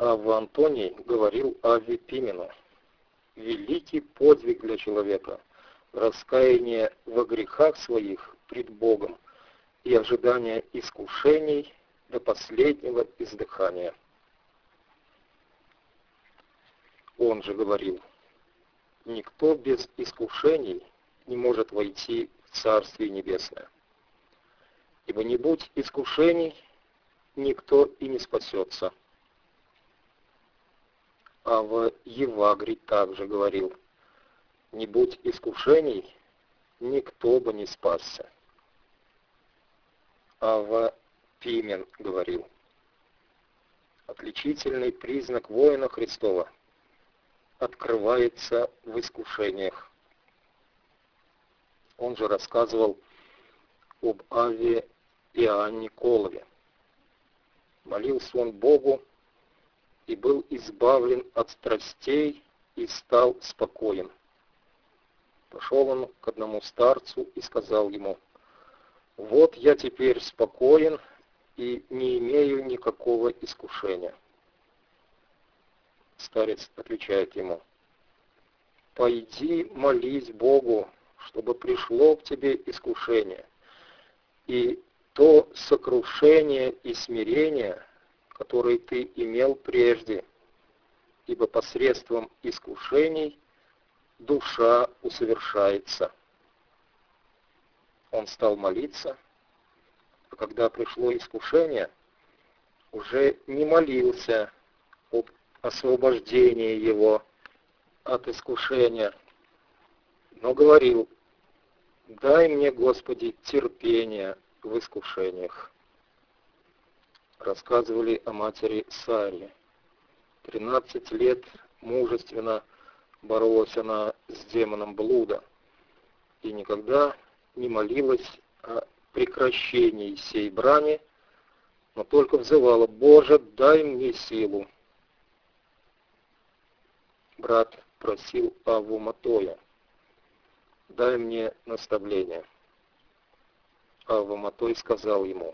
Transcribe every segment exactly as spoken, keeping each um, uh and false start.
Авва Антоний говорил Авве Пимену: великий подвиг для человека — раскаяние во грехах своих пред Богом и ожидание искушений до последнего издыхания. Он же говорил: никто без искушений не может войти в Царствие Небесное. Ибо не будь искушений, никто и не спасется. А в Евагрий также говорил: не будь искушений, никто бы не спасся. А в Пимен говорил: отличительный признак воина Христова открывается в искушениях. Он же рассказывал об Авве Иоанне Колове. Молился он Богу и был избавлен от страстей и стал спокоен. Пошел он к одному старцу и сказал ему: вот я теперь спокоен и не имею никакого искушения. Старец отвечает ему: пойди молись Богу, чтобы пришло к тебе искушение, и то сокрушение и смирение, которые ты имел прежде, ибо посредством искушений душа усовершается. Он стал молиться, а когда пришло искушение, уже не молился об освобождении его от искушения, но говорил: дай мне, Господи, терпение в искушениях. Рассказывали о матери Саре. Тринадцать лет мужественно боролась она с демоном блуда и никогда не молилась о прекращении сей брани, но только взывала: Боже, дай мне силу. Брат просил Авву Матоя: дай мне наставление. Авва Матой сказал ему: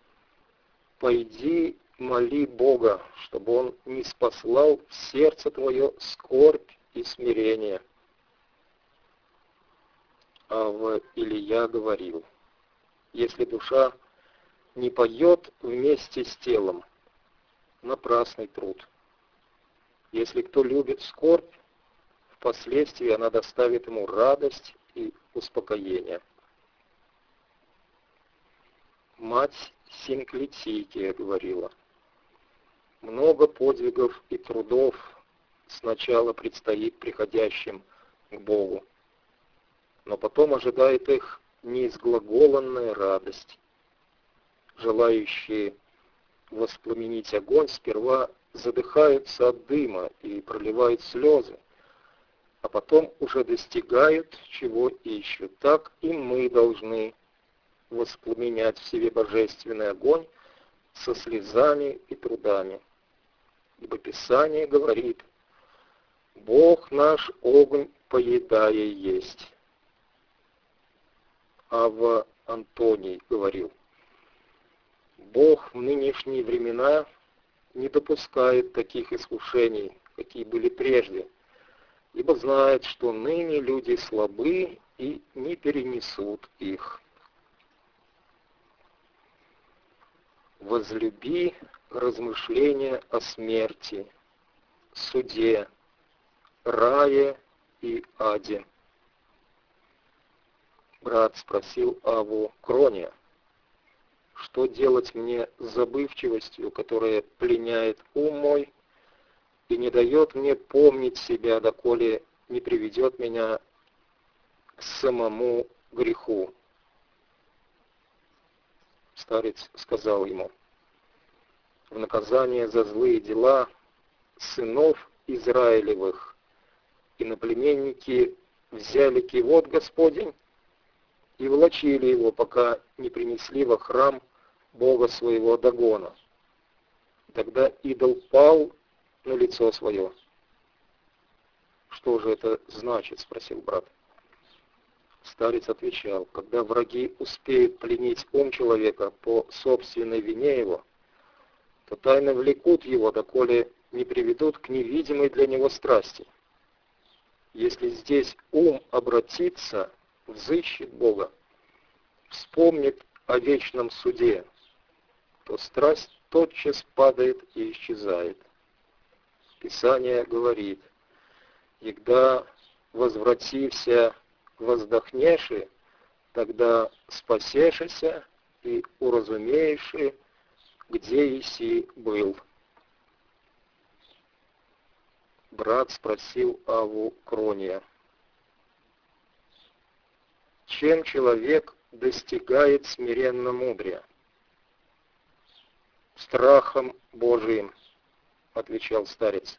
пойди моли Бога, чтобы Он не спаслал в сердце твое скорбь и смирение. Авва Илия говорил: если душа не поет вместе с телом, напрасный труд. Если кто любит скорбь, впоследствии она доставит ему радость и успокоение. Мать Синклитикия говорила: много подвигов и трудов сначала предстоит приходящим к Богу, но потом ожидает их неизглаголанная радость. Желающие воспламенить огонь сперва задыхаются от дыма и проливают слезы, а потом уже достигают, чего ищут. Так и мы должны воспламенять в себе божественный огонь со слезами и трудами. Ибо Писание говорит: Бог наш огонь поедая есть. Авва Антоний говорил: Бог в нынешние времена не допускает таких искушений, какие были прежде, ибо знает, что ныне люди слабы и не перенесут их. Возлюби размышления о смерти, суде, рае и аде. Брат спросил Авву Крония: что делать мне с забывчивостью, которая пленяет ум мой и не дает мне помнить себя, доколе не приведет меня к самому греху? Старец сказал ему: в наказание за злые дела сынов Израилевых иноплеменники взяли кивот Господень и волочили его, пока не принесли во храм Бога своего Дагона. Тогда идол пал на лицо свое. Что же это значит? Спросил брат. Старец отвечал: когда враги успеют пленить ум человека по собственной вине его, то тайно влекут его, доколе не приведут к невидимой для него страсти. Если здесь ум обратится, взыщет Бога, вспомнит о вечном суде, то страсть тотчас падает и исчезает. Писание говорит: «Егда возвратився воздохнеши, тогда спасешися и уразумееши, где еси был». Брат спросил Аву Крония: чем человек достигает смиренно мудрия? Страхом Божиим, отвечал старец.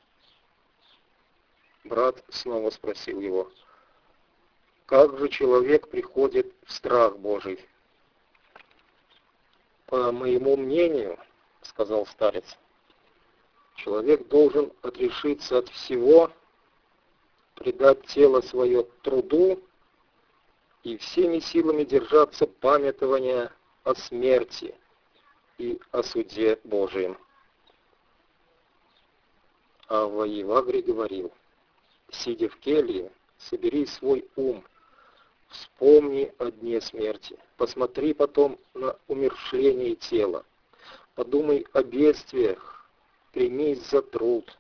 Брат снова спросил его: как же человек приходит в страх Божий? По моему мнению, сказал старец, человек должен отрешиться от всего, предать тело свое труду и всеми силами держаться памятования о смерти и о суде Божием. Авва Евагрий говорил: сидя в келье, собери свой ум, вспомни о дне смерти, посмотри потом на умерщвление тела, подумай о бедствиях, примись за труд,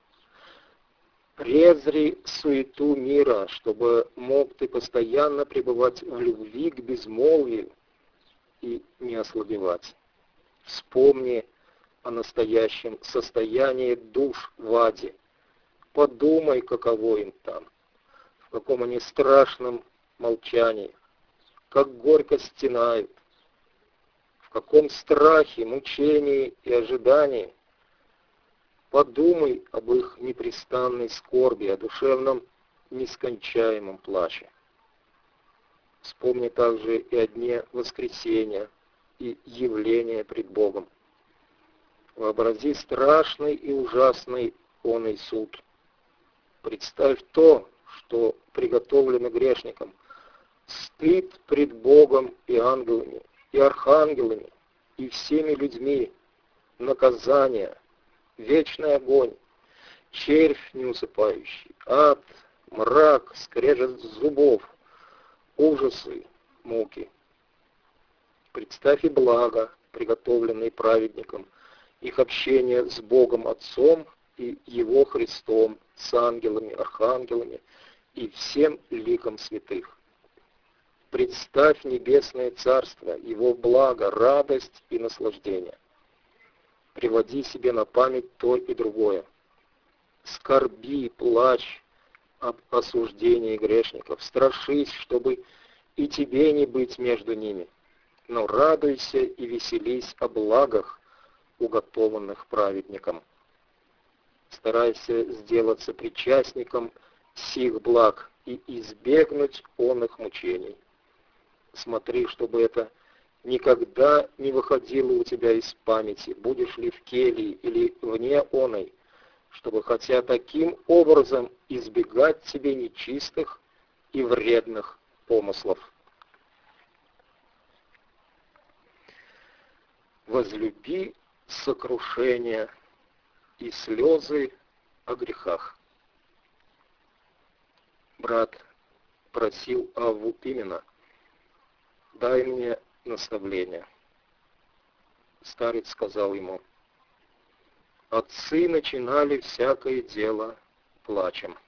презри суету мира, чтобы мог ты постоянно пребывать в любви к безмолвию и не ослабевать. Вспомни о настоящем состоянии душ в аде. Подумай, каково им там, в каком они страшном молчании, как горько стенают, в каком страхе, мучении и ожидании. Подумай об их непрестанной скорби, о душевном нескончаемом плаче. Вспомни также и о дне воскресения и явления пред Богом. Вообрази страшный и ужасный оный суд. Представь то, что приготовлено грешникам. Стыд пред Богом и ангелами, и архангелами, и всеми людьми, наказание, вечный огонь, червь неусыпающий, ад, мрак, скрежет зубов, ужасы, муки. Представь и благо, приготовленные праведникам, их общение с Богом Отцом и Его Христом, с ангелами, архангелами и всем ликом святых. Представь небесное царство, его благо, радость и наслаждение. Приводи себе на память то и другое. Скорби, плачь об осуждении грешников, страшись, чтобы и тебе не быть между ними, но радуйся и веселись о благах, уготованных праведникам. Старайся сделаться причастником сих благ и избегнуть онных мучений. Смотри, чтобы это никогда не выходило у тебя из памяти, будешь ли в келье или вне оной, чтобы хотя таким образом избегать тебе нечистых и вредных помыслов. Возлюби сокрушение и слезы о грехах. Брат просил Авву Пимена: дай мне наставление. Старец сказал ему: отцы начинали всякое дело плачем.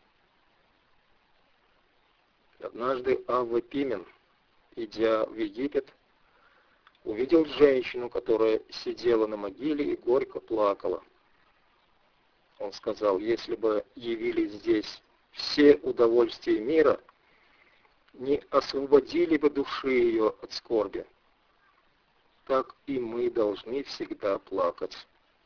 Однажды Авва Пимен, идя в Египет, увидел женщину, которая сидела на могиле и горько плакала. Он сказал: если бы явились здесь все удовольствия мира, не освободили бы души ее от скорби, так и мы должны всегда плакать.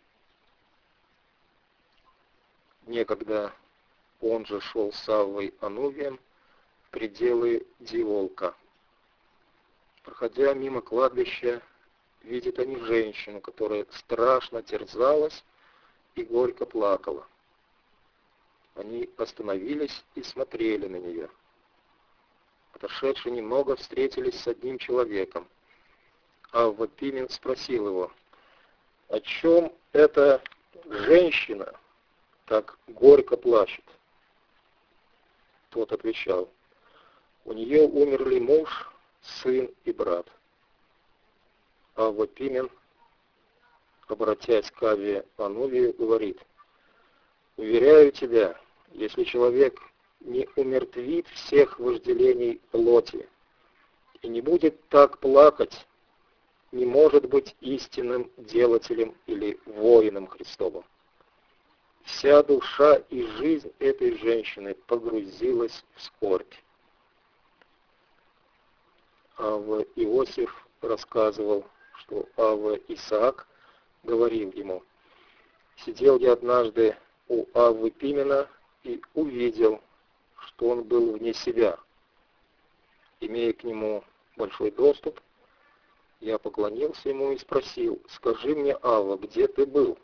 Некогда он же шел с Аввой Анувием в пределы Диолка. Проходя мимо кладбища, видят они женщину, которая страшно терзалась и горько плакала. Они остановились и смотрели на нее. Отошедши немного, встретились с одним человеком. Авва Пимен спросил его: о чем эта женщина так горько плачет? Тот отвечал: у нее умерли муж, сын и брат. Авва Пимен, обратясь к Аве Анувию, говорит: уверяю тебя, если человек не умертвит всех вожделений плоти и не будет так плакать, не может быть истинным делателем или воином Христовым. Вся душа и жизнь этой женщины погрузилась в скорбь. Авва Иосиф рассказывал, что Авва Исаак говорил ему: сидел я однажды у Аввы Пимена и увидел, что он был вне себя. Имея к нему большой доступ, я поклонился ему и спросил: скажи мне, Авва, где ты был?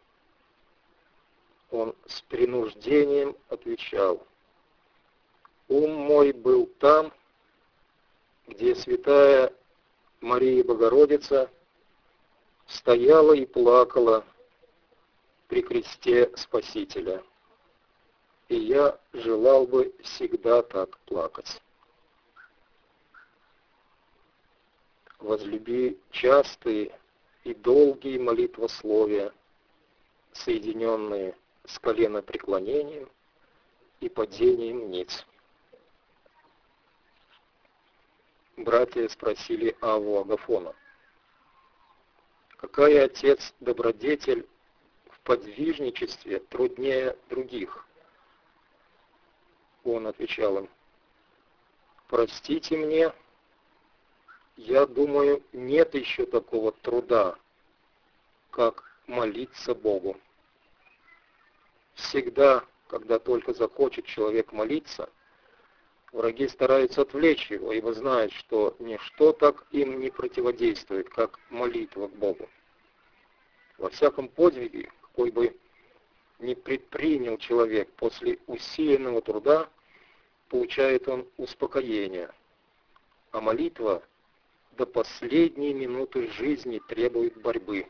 Он с принуждением отвечал: ум мой был там, где святая Мария Богородица стояла и плакала при кресте Спасителя, и я желал бы всегда так плакать. Возлюби частые и долгие молитвословия, соединенные с коленопреклонением и падением ниц. Братья спросили Авву Агафона: какая, отец, добродетель в подвижничестве труднее других? Он отвечал им: простите мне, я думаю, нет еще такого труда, как молиться Богу. Всегда, когда только захочет человек молиться, враги стараются отвлечь его, ибо знают, что ничто так им не противодействует, как молитва к Богу. Во всяком подвиге, какой бы ни предпринял человек, после усиленного труда получает он успокоение, а молитва до последней минуты жизни требует борьбы.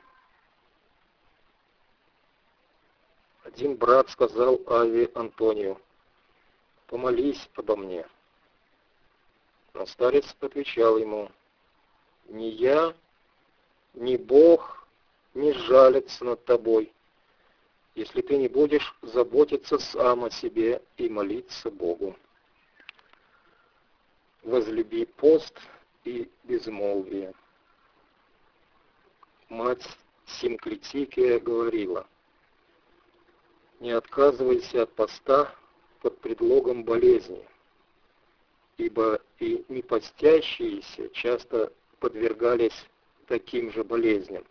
Один брат сказал Аве Антонию: помолись обо мне. Но старец отвечал ему: ни я, ни Бог не жалятся над тобой, если ты не будешь заботиться сам о себе и молиться Богу. Возлюби пост и безмолвие. Мать Синклитикия говорила: не отказывайся от поста под предлогом болезни, ибо и непостящиеся часто подвергались таким же болезням.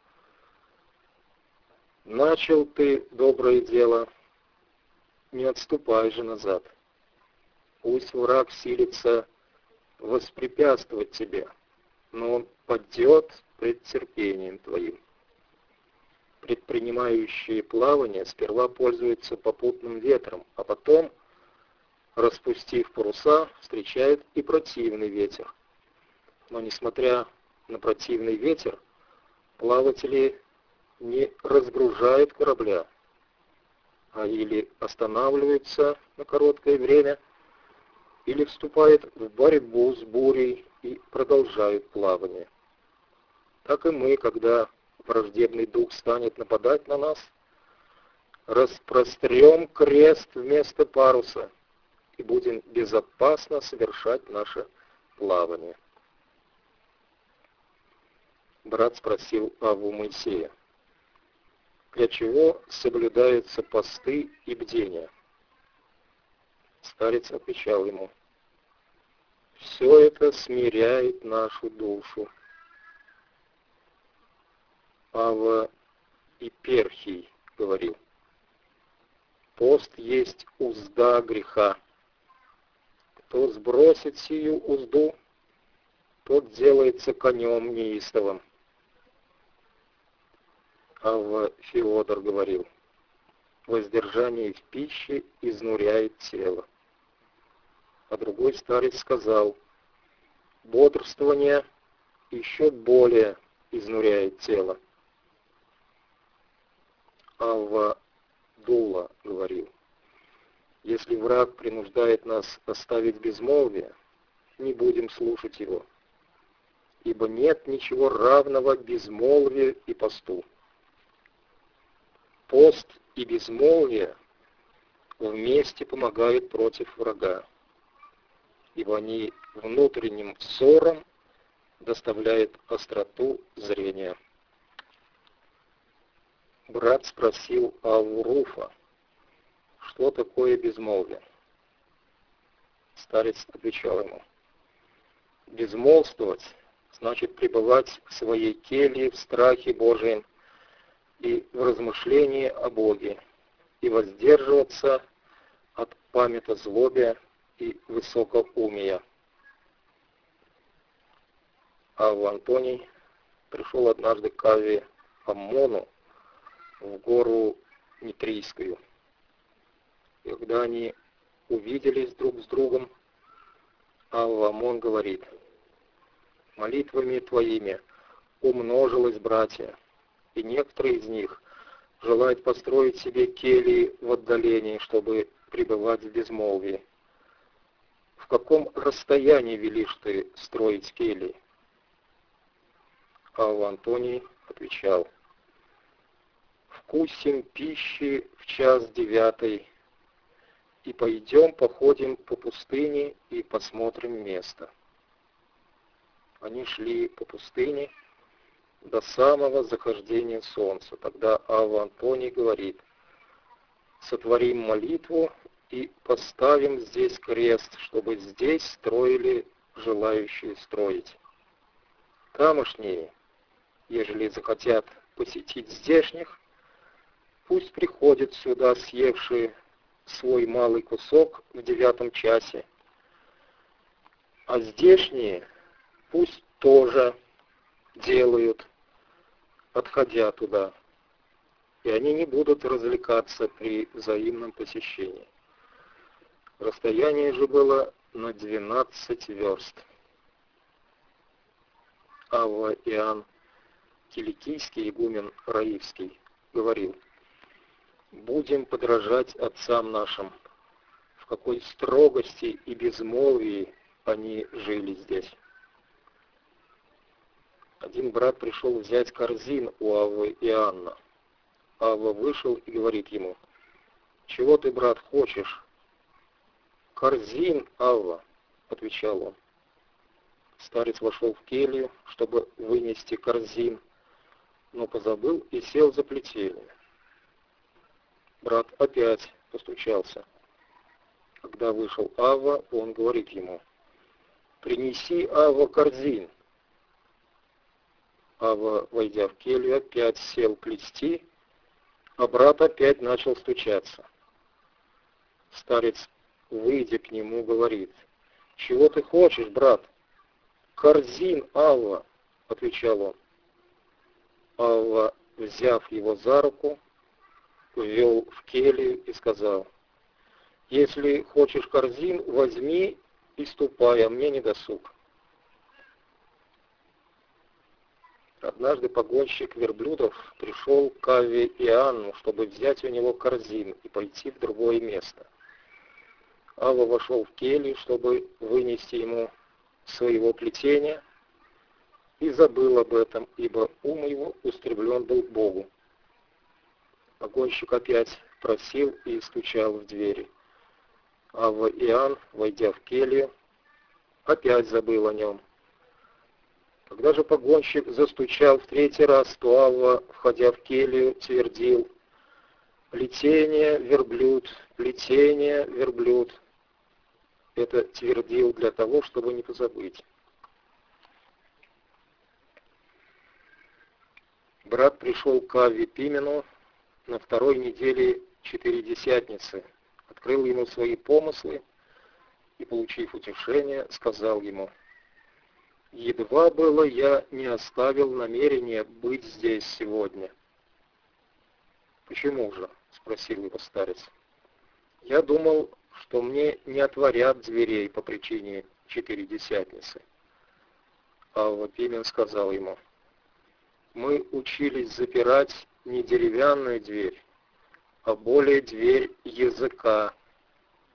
Начал ты доброе дело, не отступай же назад. Пусть враг силится воспрепятствовать тебе, но он падет пред терпением твоим. Предпринимающие плавание сперва пользуются попутным ветром, а потом, распустив паруса, встречают и противный ветер. Но несмотря на противный ветер, плаватели не разгружают корабля, а или останавливаются на короткое время, или вступают в борьбу с бурей и продолжают плавание. Так и мы, когда враждебный дух станет нападать на нас, распрострем крест вместо паруса и будем безопасно совершать наше плавание. Брат спросил Авву Моисея: для чего соблюдаются посты и бдения? Старец отвечал ему: все это смиряет нашу душу. Авва Иперхий говорил: пост есть узда греха. Кто сбросит сию узду, тот делается конем неистовым. Авва Феодор говорил: воздержание в пище изнуряет тело. А другой старец сказал: бодрствование еще более изнуряет тело. Авва Дула говорил: Если враг принуждает нас оставить безмолвие, не будем слушать его, ибо нет ничего равного безмолвию и посту. Пост и безмолвие вместе помогают против врага, ибо они внутренним взором доставляют остроту зрения. Брат спросил Авву Руфа, что такое безмолвие? Старец отвечал ему: безмолвствовать значит пребывать в своей келье в страхе Божием и в размышлении о Боге, и воздерживаться от памятозлобия и высокоумия. Авва Антоний пришел однажды к Авве Аммону в гору Нитрийскую. И когда они увиделись друг с другом, Авва Аммон говорит: молитвами твоими умножилось братья, и некоторые из них желают построить себе кельи в отдалении, чтобы пребывать в безмолвии. В каком расстоянии велишь ты строить кельи? Авва Антоний отвечал: вкусим пищи в час девятый, и пойдем походим по пустыне и посмотрим место. Они шли по пустыне до самого захождения солнца. Тогда Авва Антоний говорит: сотворим молитву и поставим здесь крест, чтобы здесь строили желающие строить. Тамошние, ежели захотят посетить здешних, пусть приходят сюда, съевшие свой малый кусок в девятом часе, а здешние пусть тоже делают, отходя туда, и они не будут развлекаться при взаимном посещении. Расстояние же было на двенадцать верст. Авва Иоанн Киликийский, игумен Раивский, говорил: будем подражать отцам нашим, в какой строгости и безмолвии они жили здесь. Один брат пришел взять корзин у Аввы Иоанна. Авва вышел и говорит ему: чего ты, брат, хочешь? Корзин, Авва, отвечал он. Старец вошел в келью, чтобы вынести корзин, но позабыл и сел за плетение. Брат опять постучался. Когда вышел Авва, он говорит ему: принеси, Авва, корзин. Авва, войдя в келью, опять сел плести, а брат опять начал стучаться. Старец, выйдя к нему, говорит: чего ты хочешь, брат? Корзин, Авва, отвечал он. Авва, взяв его за руку, ввел в келью и сказал: если хочешь корзин, возьми и ступай, а мне не досуг. Однажды погонщик верблюдов пришел к Авве Иоанну, чтобы взять у него корзин и пойти в другое место. Авва вошел в келью, чтобы вынести ему своего плетения, и забыл об этом, ибо ум его устремлен был к Богу. Погонщик опять просил и стучал в двери. Авва Иоанн, войдя в келью, опять забыл о нем. Когда же погонщик застучал в третий раз, то Авва, входя в келью, твердил: плетение, верблюд, плетение, верблюд. Это твердил для того, чтобы не позабыть. Брат пришел к Авве Пимену на второй неделе Четыредесятницы, открыл ему свои помыслы и, получив утешение, сказал ему: едва было я не оставил намерения быть здесь сегодня. Почему же? Спросил его старец. Я думал, что мне не отворят дверей по причине Четыредесятницы. Авва Пимен сказал ему: мы учились запирать не деревянную дверь, а более дверь языка,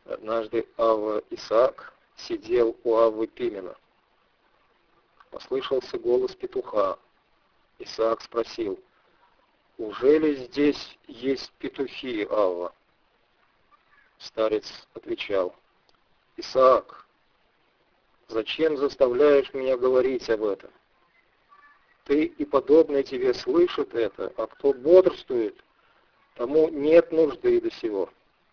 Однажды Авва Исаак сидел у Аввы Пимена. Послышался голос петуха. Исаак спросил: «Уже ли здесь есть петухи, Авва?» Старец отвечал: «Исаак, зачем заставляешь меня говорить об этом? Ты и подобные тебе слышат это, а кто бодрствует, тому нет нужды до сего».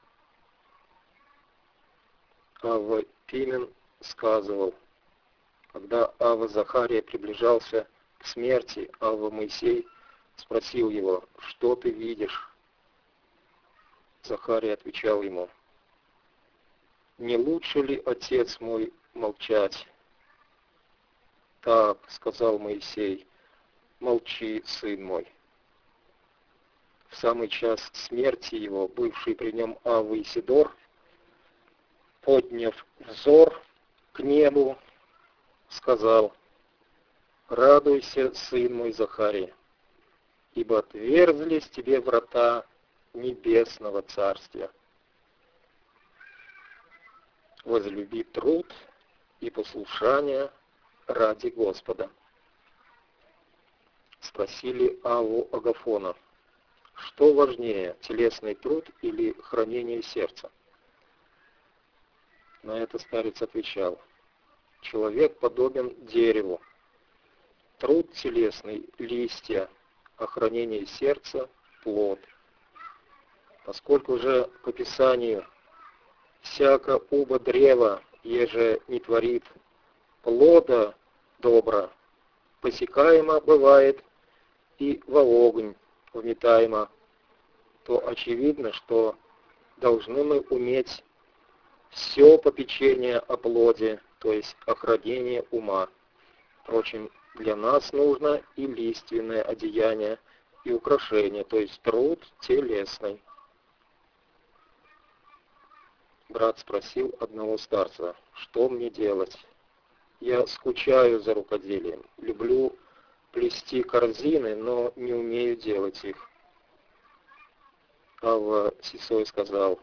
Авва Пимен сказывал: когда Авва Захария приближался к смерти, Авва Моисей спросил его: «Что ты видишь?» Захария отвечал ему: «Не лучше ли, отец мой, молчать?» «Так, — сказал Моисей, — молчи, сын мой». В самый час смерти его, бывший при нем Авва Исидор, подняв взор к небу, сказал: «Радуйся, сын мой Захария, ибо отверзлись тебе врата небесного царствия. Возлюби труд и послушание ради Господа». Спросили Авву Агафона: что важнее, телесный труд или хранение сердца? На это старец отвечал: человек подобен дереву, труд телесный — листья, а хранение сердца — плод. Поскольку же по Писанию всяко уба древа, еже не творит плода добра, посекаемо бывает и во огонь вметаемо, то очевидно, что должны мы уметь все попечение о плоде, то есть охранение ума. Впрочем, для нас нужно и лиственное одеяние, и украшение, то есть труд телесный. Брат спросил одного старца: что мне делать? Я скучаю за рукоделием, люблю плести корзины, но не умею делать их. Авва Сисой сказал,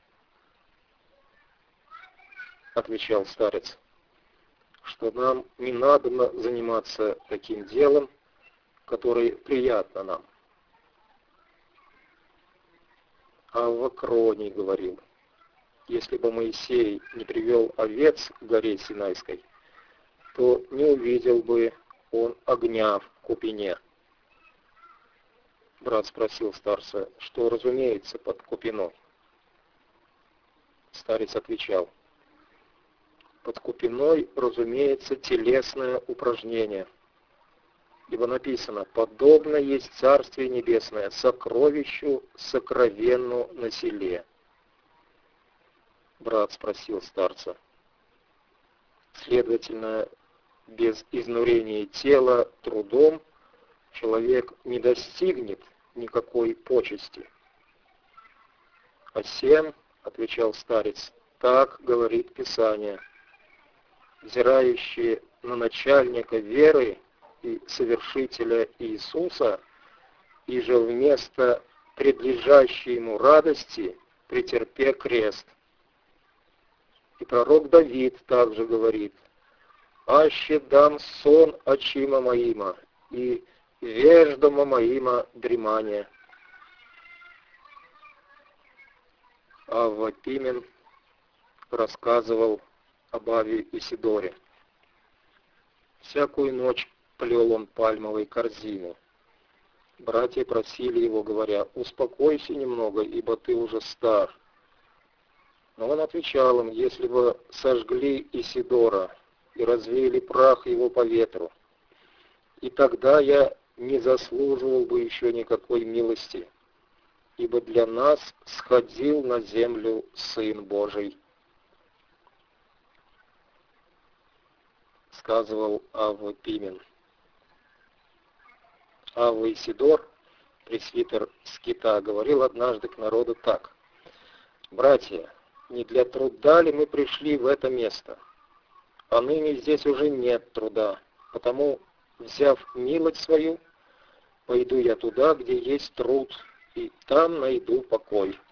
отвечал старец, что нам не надо заниматься таким делом, которое приятно нам. Авва Кроний говорил: если бы Моисей не привел овец к горе Синайской, то не увидел бы он огня в купине. Брат спросил старца, что разумеется под купиной. Старец отвечал: под купиной разумеется телесное упражнение, ибо написано: подобно есть Царствие Небесное сокровищу сокровенну на селе. Брат спросил старца: следовательно, без изнурения тела трудом человек не достигнет никакой почести. А сем, отвечал старец, так говорит Писание: взирающие на начальника веры и совершителя Иисуса, и же вместо предлежащей ему радости претерпе крест. И пророк Давид также говорит: «Аще дам сон очима моима, и веждома моима дремание». Авва Пимен рассказывал об Авве Исидоре. Всякую ночь плел он пальмовые корзины. Братья просили его, говоря: «Успокойся немного, ибо ты уже стар». Но он отвечал им: «Если бы сожгли Исидора и развеяли прах его по ветру, и тогда я не заслуживал бы еще никакой милости, ибо для нас сходил на землю Сын Божий». Сказывал Авва Пимен. Авва Исидор, пресвитер Скита, говорил однажды к народу так: «Братья, не для труда ли мы пришли в это место? А ныне здесь уже нет труда, потому, взяв милость свою, пойду я туда, где есть труд, и там найду покой».